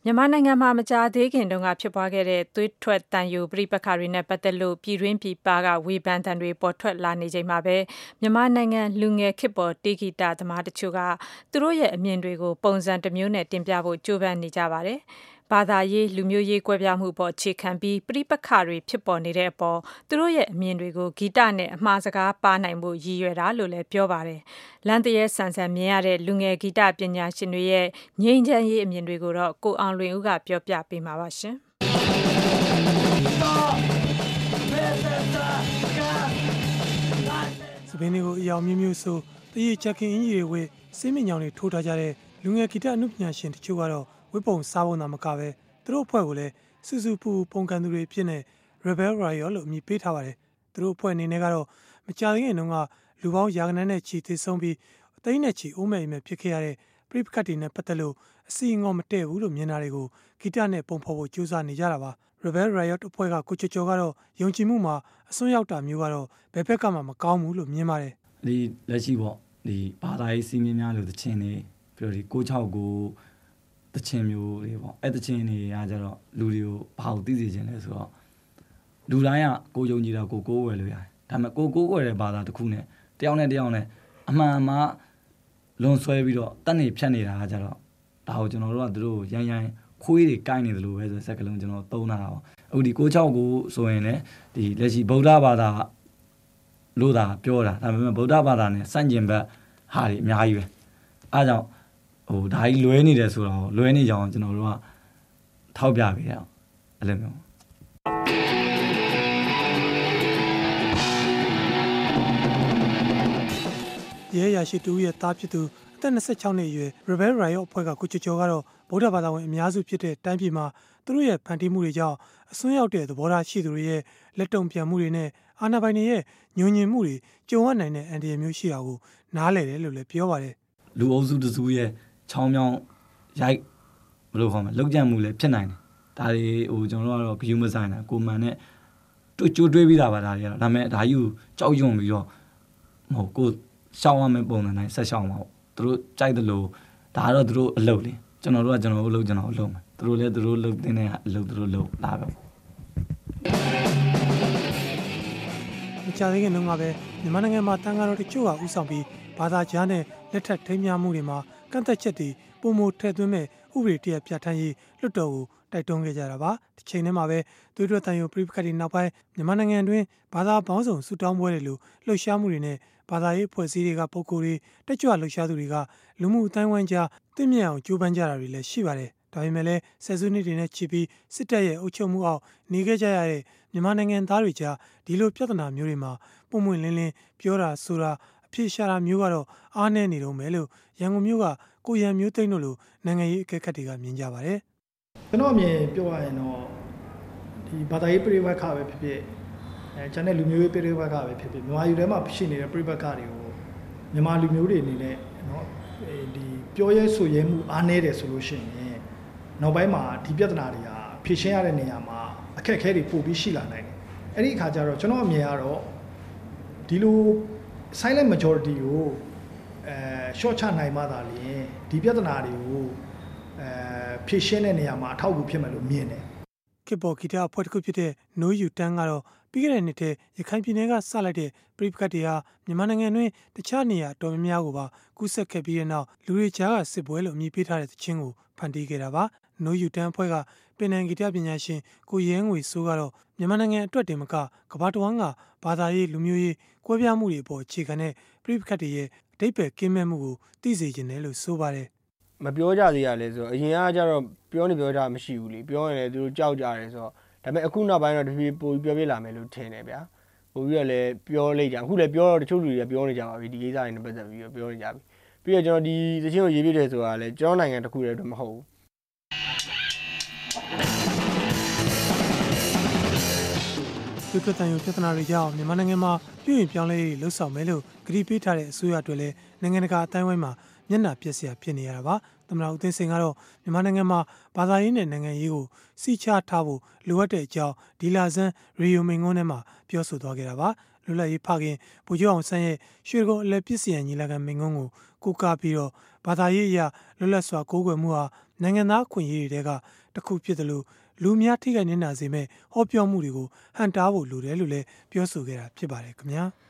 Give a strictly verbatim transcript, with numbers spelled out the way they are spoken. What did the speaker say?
မြန်မာနိုင်ငံမှာမကြာသေးခင်တုန်းကဖြစ်ပွားခဲ့တဲ့သွေးထွက်သံယိုပဋိပက္ခတွေနဲ့ပတ်သက်လို့ပြည်တွင်းပြည်ပကဝေဖန်သံတွေပေါ်ထွက်လာနေချိန်မှာပဲမြန်မာနိုင်ငံလူငယ်ခေတ်ပေါ်တေဂီတသမားတချို့ကသူတို့ရဲ့အမြင်တွေကိုပုံစံတစ်မျိုးနဲ့တင်ပြဖို့ကြိုးပမ်းနေကြပါတယ်။ဘာသာရေးလူမျိုးရေးကွဲပြားမှုပေါ်အခြေခံပြီးပဋိပက္ခတွေဖြစ်ပေါ်နေတဲ့အပေါ်သူတို့ရဲ့အမြင်တွေကိုဂီတနဲ့အမှားစကားပါနိုင်ဖို့ရည်ရွယ်တာလို့လည်းပြောပါတယ်။လမ်းတရဲဆန်ဆန်မြင်ရတဲ့လူငယ်ဂီတပညာရှင်တွေရဲ့ငြိမ်းချမ်းရေးအမြင်တွေကိုတော့ကိုအောင်လွင်ဦးကပြောပြပေးမှာပါရှင်။စပင်းတွေကိုအယောင်မျိုးမျိုးဆိုတရေချက်ကင်အင်ကြီးတွေဝေစိမ့်မြညောင်တွေထိုးထားကြတဲ့လူငယ်ဂီတအနုပညာရှင်တချို့ကတော့ဝိပုံစားပုံသာမကပဲသူတို့အဖွဲ့ကိုလည်းစူးစူပူပုံကန်သူတွေဖြစ်နေ Rebel Riot လို့အမည်ပေးထားပါတယ်။သူတို့အဖွဲ့အနေနဲ့ကတော့မကြာသေးခင်တုန်းကလူပေါင်းရာခိုင်နှုန်းနဲ့ချီသေဆုံးပြီးအသိန်းနဲ့ချီအိုးမဲ့အိမ်မဲ့ဖြစ်ခဲ့ရတဲ့ပဋိပက္ခတွေနဲ့ပတ်သက်လို့အစီအငေါမတည့်ဘူးလို့မြင်တာတွေကိုဂီတနဲ့ပုံဖော်ဖို့ကြိုးစားနေကြတာပါ။ Rebel Riot အဖွဲ့ကကိုကျော်ကျော်ကတော့ယုံကြည်မှုမှာအစွန်းရောက်တာမျိုးကတော့ဘယ်ဘက်ကမှမကောင်းဘူးလို့မြင်ပါတယ်။ဒီလက်ရှိပေါ့ဒီဘာသာရေးစီးမြင်များလို့သချင်းတွေပြီးတော့ဒီကိုချောက်ကိုတချင်းမျိုးတွေပေါ့အဲ့တချင်းတွေကကြတော့လူတွေကိုဘာလို့သိစေချင်လဲဆိုတော့လူတိုင်းကကိုယုံကြည်တာကိုကိုးဝယ်လို့ရတယ်ဒါပေမဲ့ကိုကိုးဝယ်တဲ့ဘာသာတစ်ခုနဲ့တယောက်နဲ့တယောက်နဲ့အမှန်မှလွန်ဆွဲပြီးတော့တက်နေဖြတ်နေတာကကြတော့ဒါကိုကျွန်တော်တို့ကသူတို့ရန်ရန်ခွေးတွေကိုင်းနေတယ်လို့ပဲဆိုစက်ကလုံးကျွန်တော်သုံးတာပါအခုဒီကိုချောက်ကိုဆိုရင်လည်းဒီလက်ရှိဗုဒ္ဓဘာသာလို့သာပြောတာဒါပေမဲ့ဗုဒ္ဓဘာသာနဲ့စန့်ကျင်ဘက်ဟာတွေအများကြီးပဲအားကြောင့်ဟိုဒါကြီးလွဲနေတယ်ဆိုတော့လွဲနေကြအောင်ကျွန်တော်တို့ကထောက်ပြပေးရအောင်အဲ့လိုမျိုးရဲရရှိတူရဲ့တားဖြစ်သူအသက်၂၆နှစ်အရွယ် Rebel Riot အဖွဲ့ကကိုကျော်ကျော်ကတော့ဗုဒ္ဓဘာသာဝင်အများစုဖြစ်တဲ့တိုင်းပြည်မှာသူတို့ရဲ့ဖန်တီးမှုတွေကြောင့်အစွန်းရောက်တဲ့သဘောထားရှိသူတွေရဲ့လက်တုံပြန်မှုတွေနဲ့အာဏာပိုင်တွေရဲ့ညှို့ညင်မှုတွေကြုံရနိုင်တဲ့အန္တရာယ်မျိုးရှိတာကိုနားလည်တယ်လို့လည်းပြောပါတယ်လူအုပ်စုတစုရဲ့ချောင်းမြောင်းရိုက်ဘယ်လိုခေါ်မလဲလောက်ကျန်မှုလည်းဖြစ်နိုင်တယ်ဒါတွေဟိုကျွန်တော်တို့ကတော့ဂယူးမဆိုင်တာကိုမှန်နဲ့တွေ့ကြိုးတွေးပြီးတာပါဒါတွေကတော့ဒါပေမဲ့ဒါကြီးကိုကြောက်ရွံ့ပြီးတော့မဟုတ်ကိုရှောင်းရမယ့်ပုံစံတိုင်းဆက်ရှောင်းမှာပေါ့သူတို့ကြိုက်တယ်လို့ဒါကတော့သူတို့အလုပ်လေကျွန်တော်တို့ကကျွန်တော်တို့လုပ်ကျွန်တော်လုပ်မယ်သူတို့လည်းသူတို့လုပ်တင်တဲ့အလုပ်သူတို့လုပ်လာပဲမကြသေးခင်တုန်းကပဲမြန်မာနိုင်ငံမှာတန်ဃာတော်တချို့ကဥဆောင်ပြီးဘာသာကြားနဲ့လက်ထပ်ထိမ်းမြားမှုတွေမှာကန့်သက်ချက်တွေပုံမထည့်သွင်းမဲ့ဥပဒေတရက်ပြဋ္ဌာန်းရေးလွှတ်တော်ကိုတိုက်တွန်းခဲ့ကြတာပါ။ဒီချိန်ထဲမှာပဲသွေးထွက်သံယိုပဋိပက္ခတွေနောက်ပိုင်းမြန်မာနိုင်ငံတွင်ဘာသာပေါင်းစုံဆူတောင်းပွဲတွေလိုလှုပ်ရှားမှုတွေနဲ့ဘာသာရေးအဖွဲ့အစည်းတွေကပုံကိုယ်တွေတက်ကြွလှုပ်ရှားသူတွေကလူမှုအတိုင်းဝိုင်းကြားတင့်မြတ်အောင်ကြိုးပမ်းကြတာတွေလည်းရှိပါတယ်။ဒါပေမဲ့လည်းဆယ်စုနှစ်တွေနဲ့ချီပြီးစစ်တပ်ရဲ့အုပ်ချုပ်မှုအောက်နေခဲ့ကြရတဲ့မြန်မာနိုင်ငံသားတွေကြားဒီလိုပြဿနာမျိုးတွေမှာပုံမှန်လင်းလင်းပြောတာဆိုတာအဖြစ်ရှာတာမျိုးကတော့အားနည်းနေတော့မယ်လို့ရန်ကုန်မြို့ကကိုရန်မျိုးသိန်းတို့လိုနိုင်ငံရေးအကဲခတ်တွေကမြင်ကြပါတယ်။ကျွန်တော်အမြင်ပြောရရင်တော့ဒီဘာသာရေးပြိပက္ခပဲဖြစ်ဖြစ်အဲကျန်တဲ့လူမျိုးရေးပြိပက္ခပဲဖြစ်ဖြစ်မြန်မာပြည်ထဲမှာဖြစ်နေတဲ့ပြိပက္ခတွေကိုမြန်မာလူမျိုးတွေအနေနဲ့နော်ဒီပြောရဲဆိုရဲမှုအားနည်းတယ်ဆိုလို့ရှိရင်နောက်ပိုင်းမှာဒီပြဿနာတွေဟာဖြေရှင်းရတဲ့နေရာမှာအခက်အခဲတွေပိုပြီးရှိလာနိုင်တယ်။အဲ့ဒီအခါကျတော့ကျွန်တော်အမြင်ကတော့ဒီလို silent majority ကိုအဲ short ချနိုင်မှသာလျှင်ဒီပြဿနာတွေကိုအဲဖြေရှင်းတဲ့နေရာမှာအထောက်အကူဖြစ်မယ်လို့မြင်တယ်။ခေတ်ပေါ်ဂီတအဖွဲ့တစ်ခုဖြစ်တဲ့ No You Tan ကတော့ပြီးခဲ့တဲ့နှစ်ထဲရခိုင်ပြည်နယ်ကစလိုက်တဲ့ပြိပက္ခတွေဟာမြန်မာနိုင်ငံတွင်တခြားနေရာတော်များများကိုပါကူးစက်ခဲ့ပြီးတဲ့နောက်လူတွေကြားကစစ်ပွဲလို့အမည်ပေးထားတဲ့သချင်းကိုဖန်တီးခဲ့တာပါ။ No You Tan အဖွဲ့ကပင်နန်ဂီတပညာရှင်ကိုရဲငွေစိုးကတော့မြန်မာနိုင်ငံအတွက်တင်မကကမ္ဘာတစ်ဝန်းကဘာသာရေးလူမျိုးရေးကွဲပြားမှုတွေအပေါ်အခြေခံတဲ့ပြိပက္ခတွေရဲ့အဓိပ္ပာယ်ကင်းမဲ့မှုကိုသိစေချင်တယ်လို့ဆိုပါတယ်မပြောကြသေးရလဲဆိုတော့အရင်ကကျတော့ပြောနေပြောကြမရှိဘူးလေပြောရင်လည်းသူတို့ကြောက်ကြတယ်ဆိုတော့ဒါပေမဲ့အခုနောက်ပိုင်းတော့တဖြည်းပိုပြီးပြောပြလာမယ်လို့ထင်တယ်ဗျာပိုပြီးတော့လည်းပြောလိုက်ကြအခုလည်းပြောတော့တချို့လူတွေကပြောနေကြပါပြီဒီကိစ္စတွေနဲ့ပတ်သက်ပြီးတော့ပြောနေကြပြီပြီးတော့ကျွန်တော်ဒီသချင်းကိုရေးပြတယ်ဆိုတာလည်းကျွန်တော်နိုင်ငံတစ်ခုတည်းတော့မဟုတ်ဘူးဒီကတန်ရုံပြဿနာတွေကြောင့်မြန်မာနိုင်ငံမှာပြည်ရင်ပြောင်းလဲရေးလှုပ်ဆောင်မယ်လို့ကတိပေးထားတဲ့အစိုးရအတွက်လည်းနိုင်ငံတကာအတိုင်းအဝိုင်းမှာမျက်နှာပျက်စရာဖြစ်နေရတာပါသမ္မတဦးသိန်းစိန်ကတော့မြန်မာနိုင်ငံမှာဘာသာရေးနဲ့နိုင်ငံရေးကိုစီချထားဖို့လိုအပ်တဲ့အကြောင်းဒီလာဆန်းရေဒီယိုမိန့်ခွန်းထဲမှာပြောဆိုသွားခဲ့တာပါလွတ်လပ်ရေးဖခင်ဗိုလ်ချုပ်အောင်ဆန်းရဲ့ရွှေကုန်းအလက်ပစ္စယံညီလာခံမိန့်ခွန်းကိုကိုးကားပြီးတော့ဘာသာရေးအရာလွတ်လပ်စွာကိုးကွယ်မှုဟာနိုင်ငံသားအခွင့်အရေးတွေကတစ်ခုဖြစ်တယ်လို့လူများထိခိုက်နေတာစေမဲ့ဟောပြောမှုတွေကိုဟန်တားဖို့လိုတယ်လို့လည်းပြောဆိုခဲ့တာဖြစ်ပါတယ်ခင်ဗျာ။